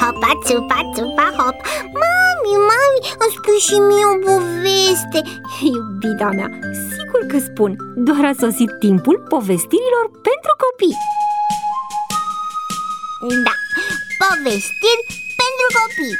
hopa, țupa, țupa, hop. Mami, îmi spui și mie o poveste. Iubita mea, sigur că spun. Doar a sosit timpul povestirilor pentru copii. Da, povestiri pentru copii.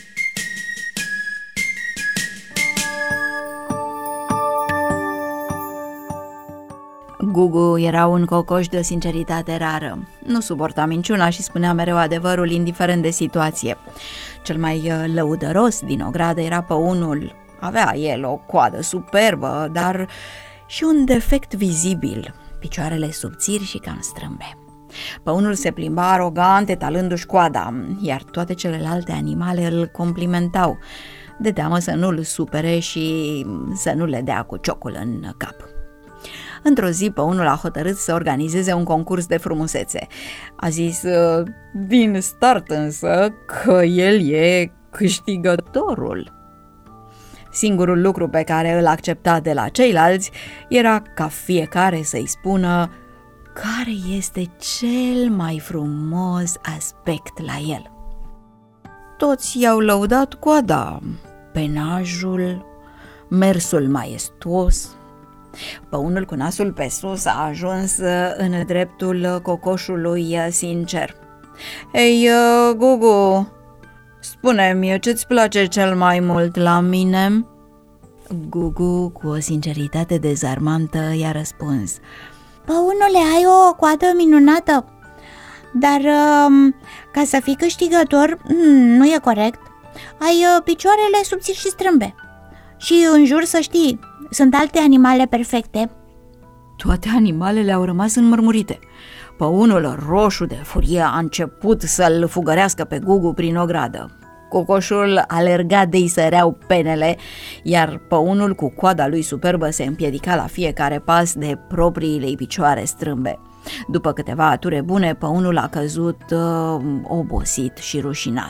Gugu era un cocoș de o sinceritate rară. Nu suporta minciuna și spunea mereu adevărul, indiferent de situație. Cel mai lăudăros din ogradă era Păunul. Avea el o coadă superbă, dar și un defect vizibil, picioarele subțiri și cam strâmbe. Păunul se plimba arogant, etalându-și coada, iar toate celelalte animale îl complimentau, de teamă să nu-l supere și să nu le dea cu ciocul în cap. Într-o zi, Păunul a hotărât să organizeze un concurs de frumusețe. A zis din start însă că el e câștigătorul. Singurul lucru pe care îl accepta de la ceilalți era ca fiecare să-i spună care este cel mai frumos aspect la el. Toți i-au lăudat coada, penajul, mersul maestos. Păunul cu nasul pe sus a ajuns în dreptul cocoșului sincer. Ei, Gugu, spune-mi, ce-ți place cel mai mult la mine? Gugu, cu o sinceritate dezarmantă, i-a răspuns: Păunule, ai o coadă minunată, dar ca să fii câștigător, nu e corect. Ai picioarele subțiri și strâmbe. Și în jur, să știi, sunt alte animale perfecte. Toate animalele au rămas înmărmurite. Păunul, roșu de furie, a început să-l fugărească pe Gugu prin ogradă. Cocoșul alerga de-i săreau penele, iar Păunul cu coada lui superbă se împiedica la fiecare pas de propriile picioare strâmbe. După câteva ature bune, Păunul a căzut obosit și rușinat.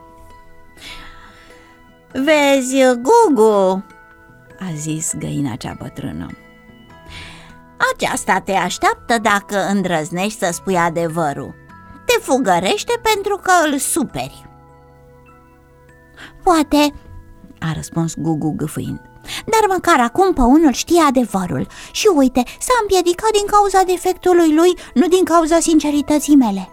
Vezi, Gugu, a zis găina cea bătrână, aceasta te așteaptă dacă îndrăznești să spui adevărul. Te fugărește pentru că îl superi. Poate, a răspuns Gugu gâfâind, dar măcar acum Păunul știe adevărul. Și uite, s-a împiedicat din cauza defectului lui, nu din cauza sincerității mele.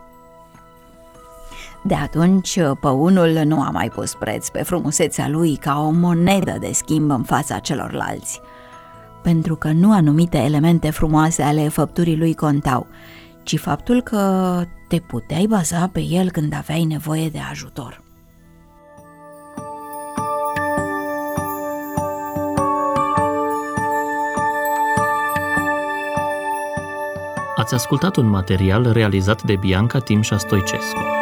De atunci, Păunul nu a mai pus preț pe frumusețea lui ca o monedă de schimb în fața celorlalți, pentru că nu anumite elemente frumoase ale făpturii lui contau, ci faptul că te puteai baza pe el când aveai nevoie de ajutor. Ați ascultat un material realizat de Bianca Timșa Stoicescu.